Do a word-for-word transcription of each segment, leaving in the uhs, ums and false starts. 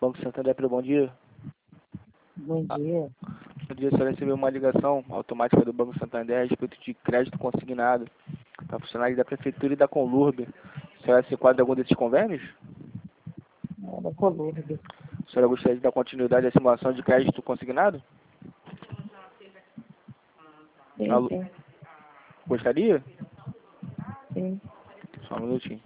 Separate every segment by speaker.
Speaker 1: Banco Santander, pelo bom dia.
Speaker 2: Bom dia.
Speaker 1: Bom dia, a senhora recebeu uma ligação automática do Banco Santander a respeito de crédito consignado para funcionários da Prefeitura e da Conlurb. A senhora se enquadra em algum desses convênios?
Speaker 2: É da Conlurb.
Speaker 1: A senhora gostaria de dar continuidade à simulação de crédito consignado?
Speaker 2: Sim,
Speaker 1: Alô?
Speaker 2: sim,
Speaker 1: Gostaria?
Speaker 2: sim.
Speaker 1: Só um minutinho.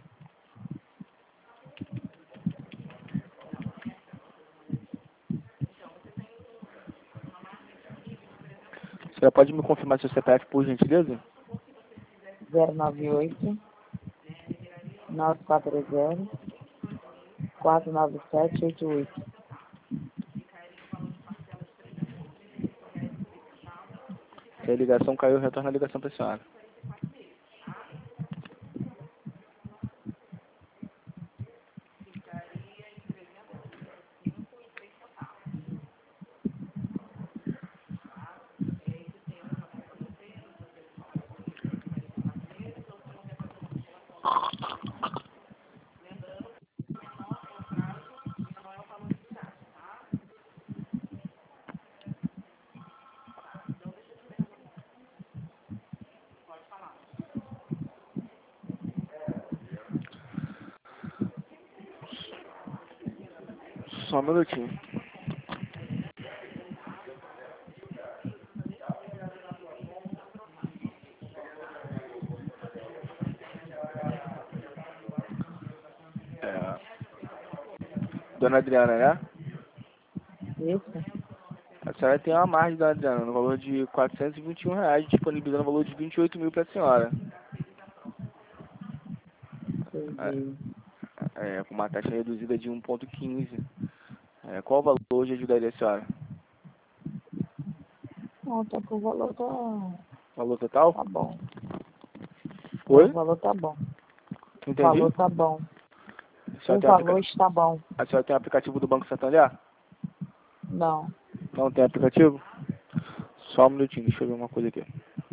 Speaker 1: A senhora pode me confirmar seu C P F, por gentileza?
Speaker 2: zero nove oito, nove quatro zero, quatro nove sete oito oito.
Speaker 1: Se a ligação caiu, retorna a ligação para a senhora. Só um minutinho. É... Dona Adriana, né?
Speaker 2: Isso?
Speaker 1: A senhora tem uma margem, dona Adriana, no valor de quatrocentos e vinte e um reais, disponibilizando o valor de vinte e oito mil para a senhora.
Speaker 2: Entendi.
Speaker 1: É, com uma taxa reduzida de um vírgula quinze. É, qual o valor hoje ajudaria a senhora?
Speaker 2: Não, tá com o valor tá,
Speaker 1: Valor total?
Speaker 2: tá bom. É, o
Speaker 1: Oi?
Speaker 2: valor tá bom. O
Speaker 1: Entendi.
Speaker 2: valor tá bom.
Speaker 1: A
Speaker 2: O
Speaker 1: senhora tem,
Speaker 2: valor
Speaker 1: aplica...
Speaker 2: está bom.
Speaker 1: a senhora tem o aplicativo do Banco Santander?
Speaker 2: Não.
Speaker 1: Não tem aplicativo? Só um minutinho, deixa eu ver uma coisa aqui.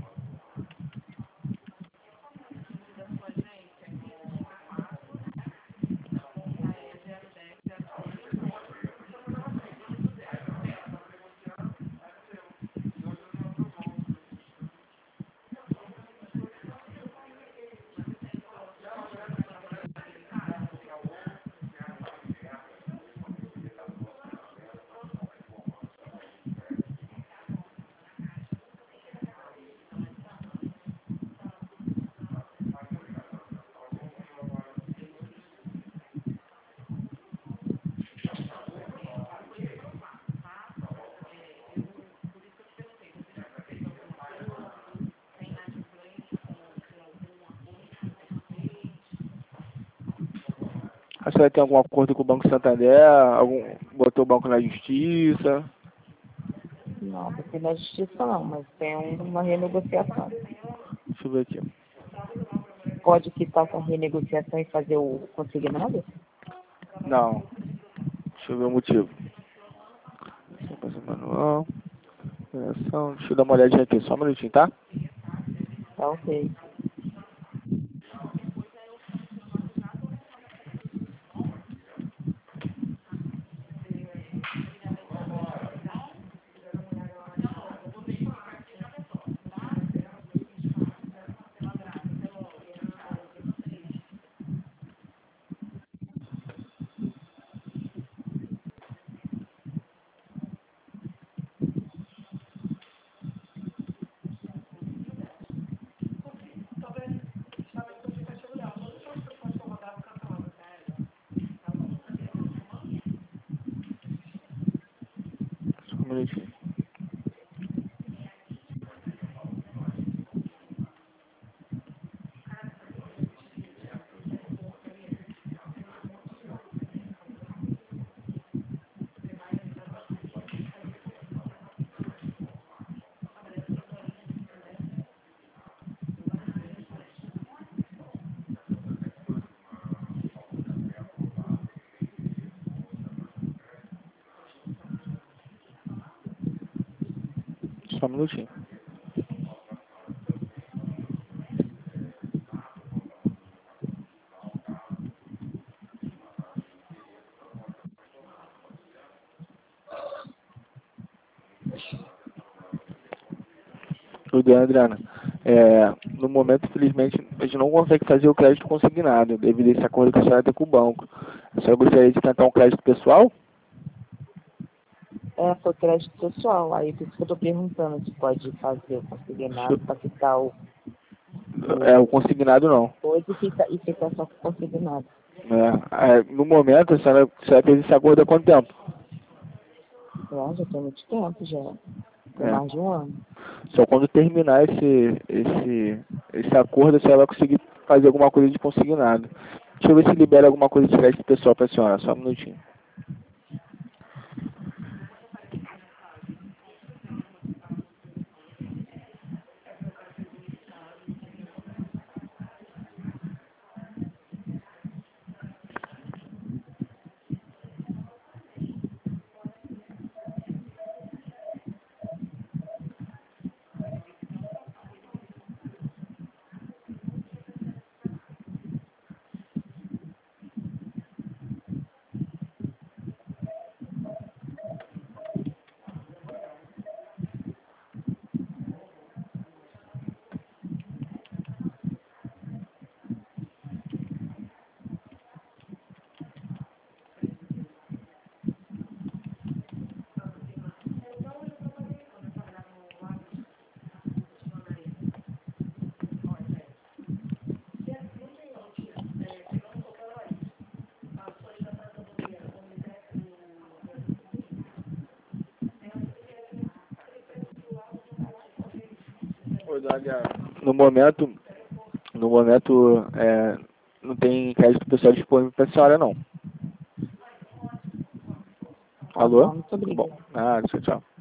Speaker 1: A senhora tem algum acordo com o Banco Santander? Algum... Botou o banco na justiça?
Speaker 2: Não, porque na justiça não, mas tem uma renegociação.
Speaker 1: Deixa eu ver aqui.
Speaker 2: Pode quitar com a renegociação e fazer o consignado?
Speaker 1: Não. Deixa eu ver o motivo. Manual. Operação. Deixa eu dar uma olhadinha aqui, só um minutinho, tá?
Speaker 2: Tá ok.
Speaker 1: Só um minutinho. Só um minutinho. Tudo bem, Adriana. É, no momento, infelizmente, a gente não consegue fazer o crédito consignado devido a esse acordo que a senhora tem com o banco. A senhora gostaria de tentar um crédito pessoal?
Speaker 2: É, foi crédito pessoal. Aí por isso que eu tô perguntando se pode fazer o consignado para quitar o,
Speaker 1: É, o consignado não.
Speaker 2: coisa e fica, e fica só com o consignado.
Speaker 1: É, é, no momento, a senhora, a senhora fez esse acordo há quanto tempo?
Speaker 2: É, já tem muito tempo, já. Tem
Speaker 1: É.
Speaker 2: mais de um ano.
Speaker 1: Só quando terminar esse, esse, esse acordo, a senhora vai conseguir fazer alguma coisa de consignado. Deixa eu ver se libera alguma coisa de crédito pessoal para a senhora, só um minutinho. No momento, no momento é, não tem crédito pessoal disponível para a senhora, não.
Speaker 2: Tá
Speaker 1: Alô?
Speaker 2: bom, muito
Speaker 1: Tá bom.
Speaker 2: obrigada.
Speaker 1: Ah, tchau, tchau.